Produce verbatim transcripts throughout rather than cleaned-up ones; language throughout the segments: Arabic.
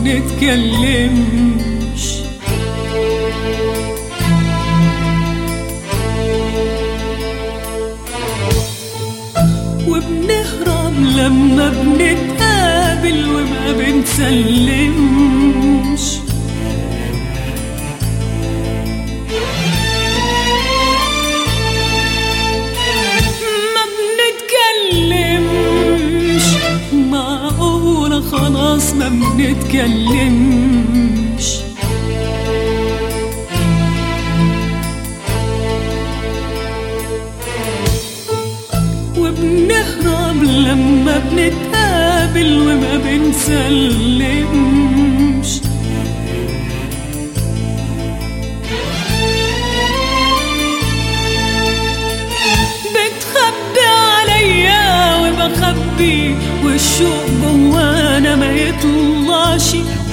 بنتكلمش. وبنهرب لما بنتقابل وما بنسلمش. ما بنتكلمش، معقولة خلاص ما بنتكلمش. وبنهرب لما بنتقابل وما بنسلمش. بتخبي عليا وبخبي والشوق جوانا ما يطلعش.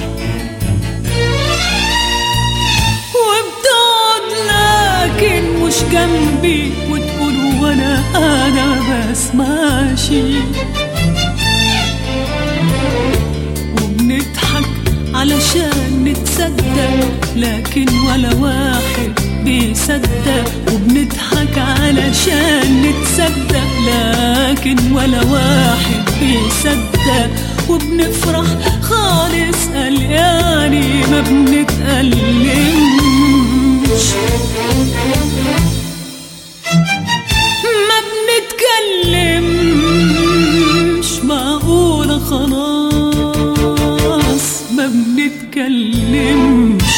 وبتقعد لكن مش جنبي وتقول وانا انا بسمعش. وبنضحك علشان نتصدق لكن ولا واحد بيصدق. وبنضحك علشان نتصدق لكن ولا واحد بيصدق. وبنفرح خالص قلقاني ما بنتألمش. ما بنتكلمش، معقولة خلاص ما بنتكلمش.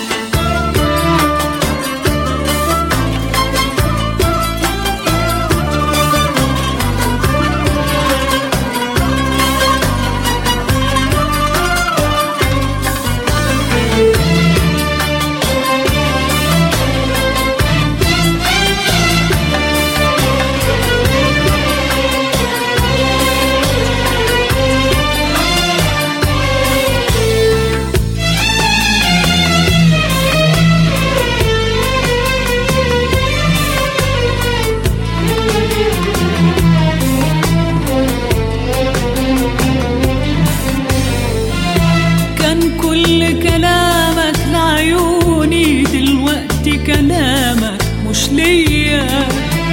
كلامك لعيوني دلوقتي كلامك مش ليا.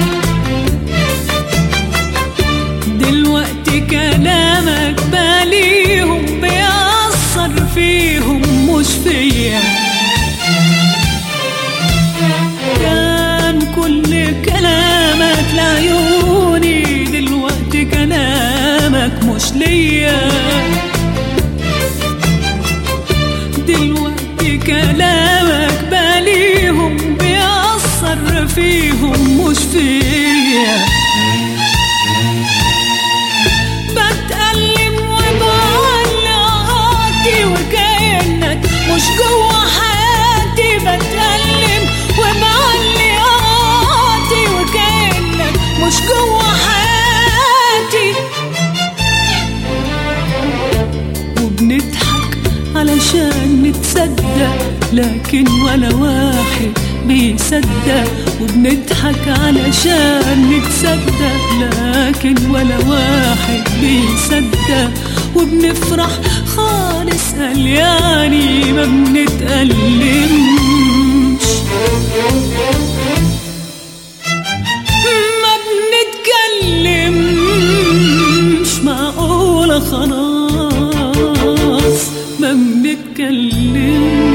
دلوقتي كلامك باليهم بيأثر فيهم مش فيا. كان كل كلامك لعيوني دلوقتي كلامك مش ليا. دلوقتي كلامك باليهم بيأثر فيهم مش فيا. بتألم وبعلقاتي وكأنك مش جوا حياتي. بتألم وبعلقاتي وكأنك مش جوا حياتي. وبنضحك علشان نتصدق لكن ولا واحد بيصدق. وبنضحك علشان نتصدق لكن ولا واحد بيصدق. وبنفرح خالص قلقاني ما بنتألمش. ما بنتكلمش، معقولة خلاص ما بنتكلمش.